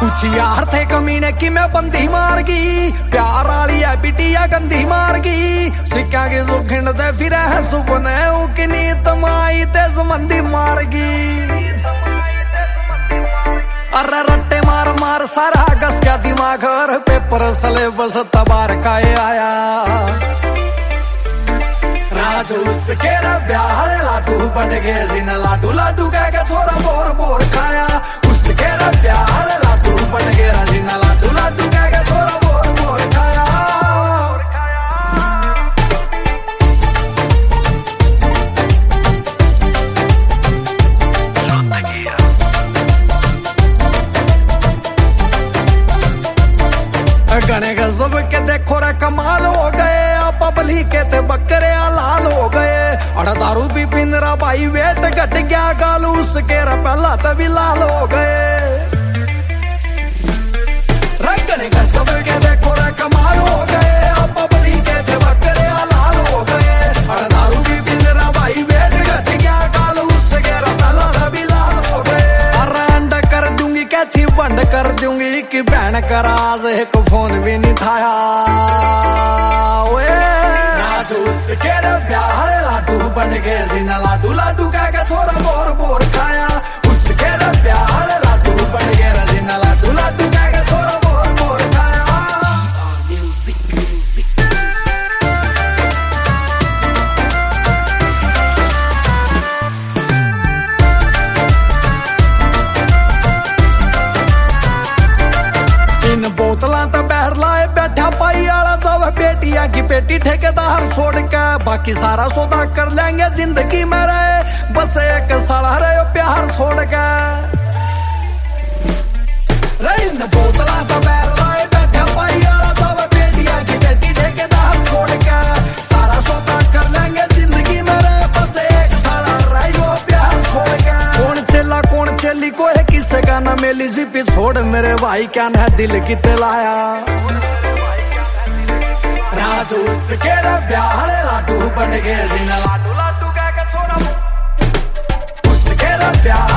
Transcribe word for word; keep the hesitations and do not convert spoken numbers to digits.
कुछ यार थे कमीने की मैं बंदी मार गई, प्यार वाली है बिटिया गंदी मार गई, सिक्का की सुखिंड दे फिर है सुपने उकनी तमाई ते संबंधी मार गई। अरे रट्टे मार मार सारा गस का दिमाग और पेपर सले बस तबार का आया। राज उसके ब्याह लाडू बट गए जिन लाडू लाडू कह के थोड़ा बोर बोर खाया। उसके ब्याह लाडू बट गए जिन लाडू लाडू कह के थोड़ा बोर बोर खाया। गणे गजब के देखो रे कमाल हो गए, पबली के ते बकरे लाल हो गए। अड़ दारू भी पिंदरा भाई वेट घट गया, गालू उसके रे पहला तभी लाल हो गए। गणे गजब के देखो रे कमाल हो गए, पबली के ते बकरे लाल हो गए। अड़ दारू भी पिंदरा भाई वेट घट गया, गालू उसके रे पहला तभी लाल हो गए। अरंड कर दूंगी कैथी बंद कर दूंगी कि बहन का राज एक फोन भी नहीं थाया। उसके ब्याह लाडू बन गए जिन लाडू लाडू कह के थोड़ा बोर बोर खाया। उसके ब्याह लाडू बन गए जिन लाडू लाडू कह के थोड़ा बोर बोर खाया। म्यूजिक म्यूजिक इन बोतलां तो बैर लाए बैठा पाई वाला सब बेटिया की बेटी ठेकेदार छोड़ के, बाकी सारा सौदा कर लेंगे जिंदगी में रहे, बस एक साला रहे प्यार छोड़ के। इन बोतला तो बैर लाए बैठा पाई वाला सब बेटिया की बेटी ठेकेदार छोड़ के, सारा सौदा कर लेंगे जिंदगी में रहे, बस एक साला रहे प्यार छोड़ के। कौन चला कौन चली को है किसे का ना मेली जिपी छोड़ मेरे भाई क्या न दिल की तिलाया। राज उसके ब्याह लाडू बन गए जिन लाडू लाडू कह के छोड़ा। उसके ब्याह